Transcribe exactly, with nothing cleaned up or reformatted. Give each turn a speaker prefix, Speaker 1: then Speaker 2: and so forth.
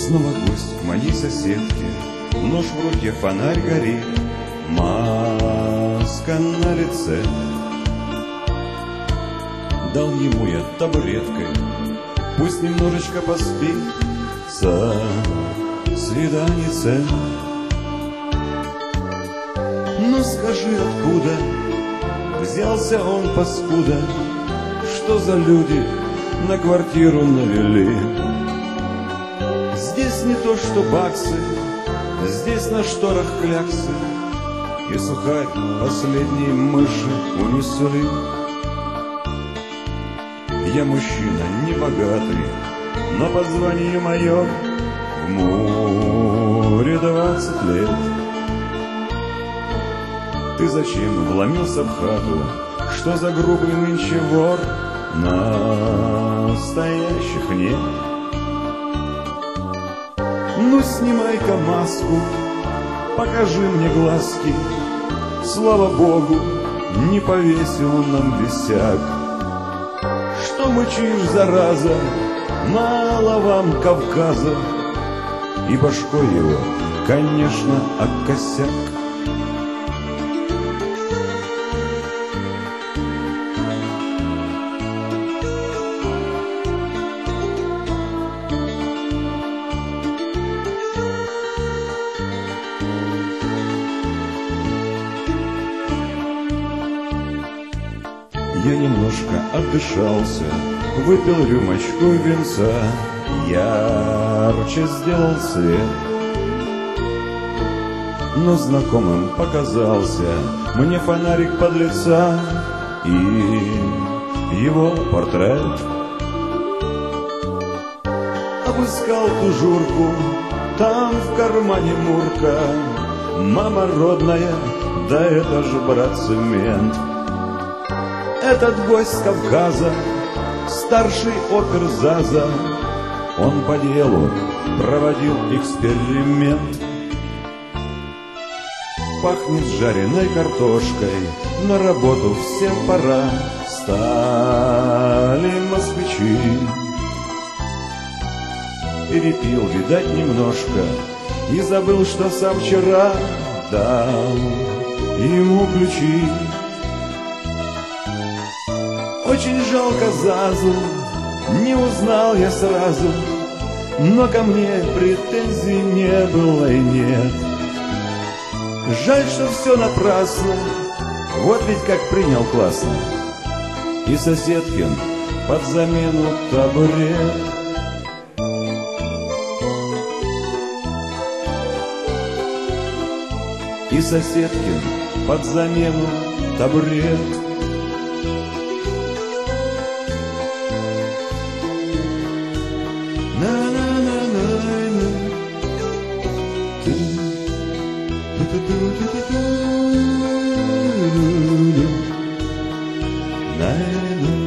Speaker 1: Снова гость к моей соседке, нож в руке, фонарь горит, маска на лице. Дал ему я табуреткой, пусть немножечко поспит, со свиданице. Ну скажи, откуда взялся он, паскуда? Что за люди на квартиру навели? Здесь не то что баксы, здесь на шторах кляксы, и сухарь последней мыши унесли. Я мужчина небогатый, но по званию майор, в море двадцать лет. Ты зачем вломился в хату? Что за грубый нынче вор? Настоящих нет. Ну, снимай-ка маску, покажи мне глазки. Слава Богу, не повесил он нам висяк. Что мычишь, зараза, мало вам Кавказа. И башкой его, конечно, об косяк. Я немножко отдышался, выпил рюмочку винца, ярче сделал свет. Но знакомым показался мне фонарик подлеца и его портрет. Обыскал тужурку, там в кармане мурка. Мама родная, да это же брат-цемент. Этот гость с Кавказа, старший опер Заза, он по делу проводил эксперимент. Пахнет жареной картошкой, на работу всем пора. Стали москвичи. Перепил, видать, немножко, и забыл, что сам вчера дал ему ключи. Очень жалко Зазу, не узнал я сразу, но ко мне претензий не было и нет. Жаль, что все напрасно, вот ведь как принял классно. И соседкин под замену табурет. И соседкин под замену табурет.
Speaker 2: На